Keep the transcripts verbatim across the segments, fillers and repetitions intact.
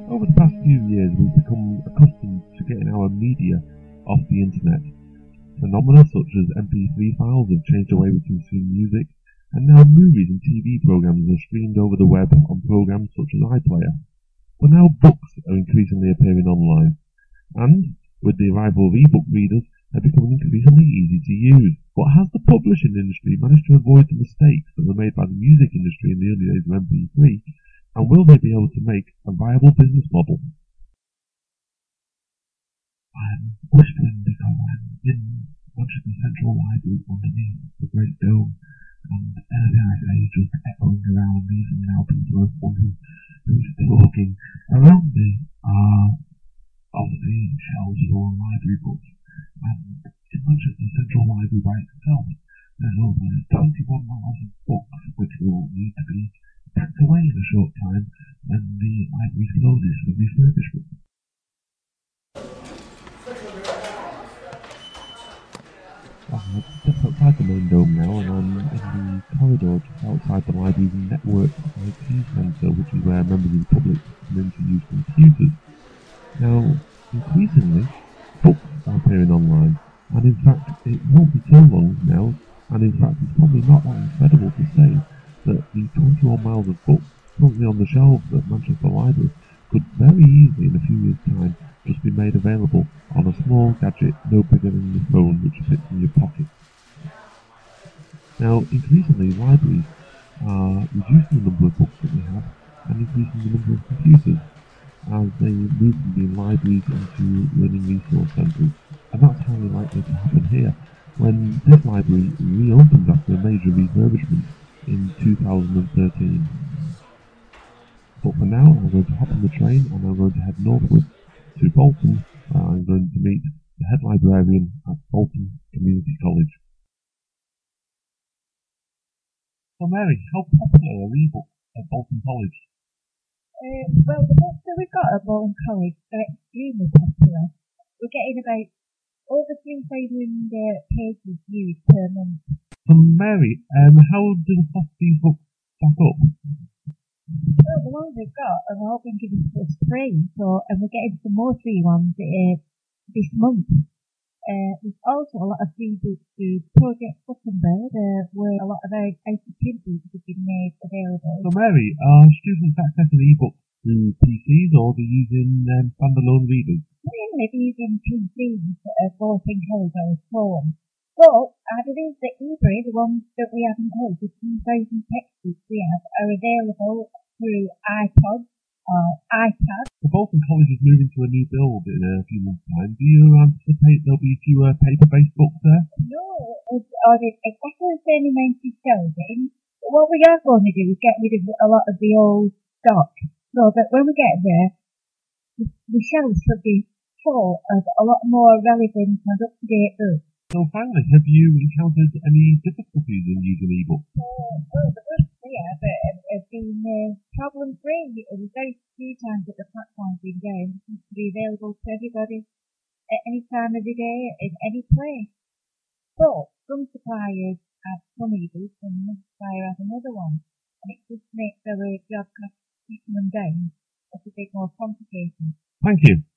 Over the past few years, we've become accustomed to getting our media off the internet. Phenomena such as M P three files have changed the way we consume music, and now movies and T V programs are streamed over the web on programs such as iPlayer. But now books are increasingly appearing online, and with the arrival of e-book readers, they're becoming increasingly easy to use. But has the publishing industry managed to avoid the mistakes that were made by the music industry in the early days of M P three, and will they be able to make a viable business model? I'm whispering because I'm in Manchester Central Library underneath the Great Dome, and anything I say is just echoing around me, and now people are wondering who's talking. Around me are obviously shelves full of library books, and in Manchester Central Library by itself, there's over twenty-one miles of books which will need to be packed away in a short time when the library closes for refurbishment. I'm just outside the main dome now, and I'm in the corridor just outside the library's network I T centre, which is where members of the public come in to use computers. Now, increasingly, books are appearing online, and in fact, it won't be too long now, and in fact, it's probably not that incredible to say that the twenty-one miles of books currently on the shelves at Manchester Library could very easily, in a few years' time, just be made available on a small gadget no bigger than your phone, which fits in your pocket. Now, increasingly, libraries are reducing the number of books that they have and increasing the number of computers as they move from being libraries into learning resource centres. And that's highly likely to happen here, when this library reopens after a major refurbishment in two thousand thirteen. But for now, I'm going to hop on the train and I'm going to head northwards to Bolton, where I'm going to meet the head librarian at Bolton Community College. So Mary, how popular are e-books at Bolton College? Uh, well, the books that we've got at Bolton College are extremely popular. We're getting about over three thousand uh, pages viewed per month. So Mary, um, how do the cost of these books stack up? Well, the ones we've got have all been given to us free, so, and we're getting some more free ones uh, this month. Uh, there's also a lot of free books through Project Gutenberg, uh, where a lot of our out-of-print books have been made available. So Mary, are students accessing e-books through P Cs or are they using um, standalone readers? Mainly they're using P Cs at Bolton College or at home. But I believe that eBay, the ones that we haven't heard, the two thousand textbooks we have, are available through iPod or iPad. The Bolton College is moving to a new build in a few months' time. Do you anticipate there'll be fewer paper-based books there? No, or it's exactly the same amount of shelving. But what we are going to do is get rid of a lot of the old stock, so that when we get there, the, the shelves should be full of a lot more relevant and up-to-date books. So finally, have you encountered any difficulties in using e-books? Uh, well, the books we have uh, have been uh, problem-free. There's very few times that the platform's been down. It seems to be available to everybody at any time of the day, in any place. But some suppliers have some e-books and another supplier has another one. And it just makes our job of keeping them down a bit more complicated. Thank you.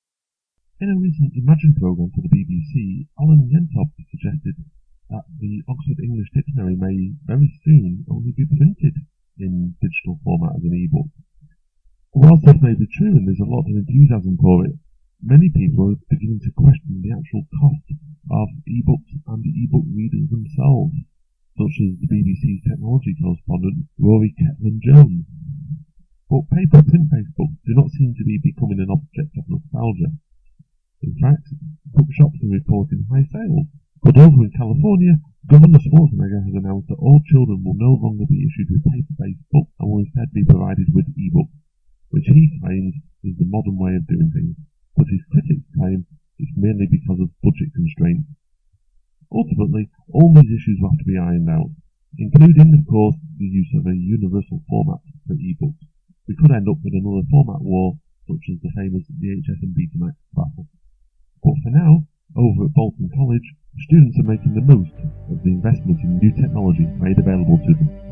In a recent Imagine programme for the B B C, Alan Yentop suggested that the Oxford English Dictionary may very soon only be printed in digital format as an e-book. Whilst this may be true and there's a lot of enthusiasm for it, many people are beginning to question the actual cost of e-books and the e-book readers themselves, such as the B B C's technology correspondent Rory Ketland-Jones. But paper print-based books do not seem to be becoming an object of nostalgia. In fact, bookshops are reporting high sales. But over in California, Governor Schwarzenegger has announced that all children will no longer be issued with paper-based books and will instead be provided with e-books, which he claims is the modern way of doing things. But his critics claim it's merely because of budget constraints. Ultimately, all these issues will have to be ironed out, including, of course, the use of a universal format for e-books. We could end up with another format war, such as the famous V H S and Betamax battle. But for now, over at Bolton College, students are making the most of the investment in new technology made available to them.